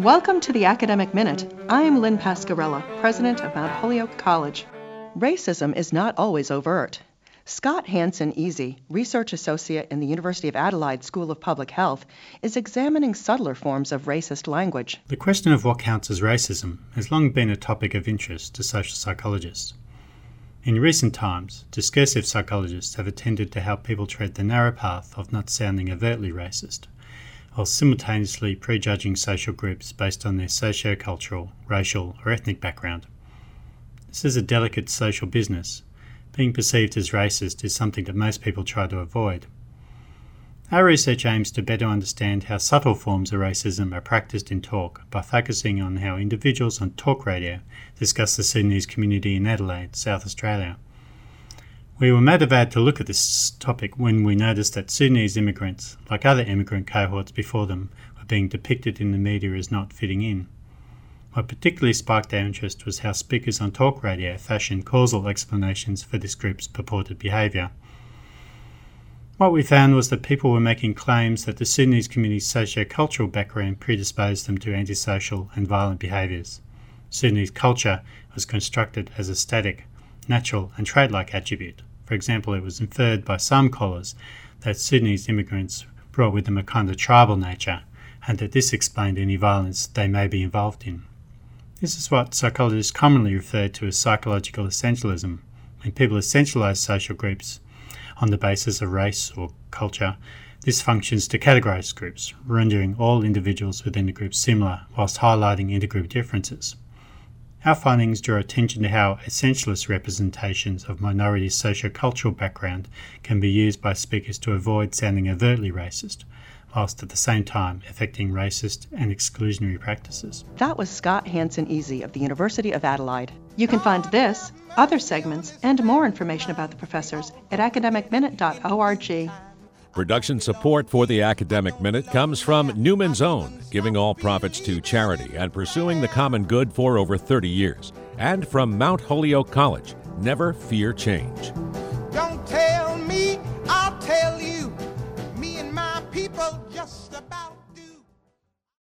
Welcome to the Academic Minute. I'm Lynn Pascarella, president of Mount Holyoke College. Racism is not always overt. Scott Hansen-Easy, research associate in the University of Adelaide School of Public Health, is examining subtler forms of racist language. The question of what counts as racism has long been a topic of interest to social psychologists. In recent times, discursive psychologists have attempted to help people tread the narrow path of not sounding overtly racist, while simultaneously prejudging social groups based on their socio-cultural, racial or ethnic background. This is a delicate social business. Being perceived as racist is something that most people try to avoid. Our research aims to better understand how subtle forms of racism are practiced in talk by focusing on how individuals on talk radio discuss the Sudanese community in Adelaide, South Australia. We were motivated to look at this topic when we noticed that Sudanese immigrants, like other immigrant cohorts before them, were being depicted in the media as not fitting in. What particularly sparked our interest was how speakers on talk radio fashioned causal explanations for this group's purported behaviour. What we found was that people were making claims that the Sudanese community's socio-cultural background predisposed them to antisocial and violent behaviours. Sudanese culture was constructed as a static, natural and trait-like attribute. For example, it was inferred by some scholars that Sudanese immigrants brought with them a kind of tribal nature, and that this explained any violence they may be involved in. This is what psychologists commonly refer to as psychological essentialism. When people essentialise social groups on the basis of race or culture, this functions to categorise groups, rendering all individuals within the group similar whilst highlighting intergroup differences. Our findings draw attention to how essentialist representations of minorities' socio-cultural background can be used by speakers to avoid sounding overtly racist, whilst at the same time affecting racist and exclusionary practices. That was Scott Hansen-Easy of the University of Adelaide. You can find this, other segments, and more information about the professors at academicminute.org. Production support for the Academic Minute comes from Newman's Own, giving all profits to charity and pursuing the common good for over 30 years. And from Mount Holyoke College, never fear change.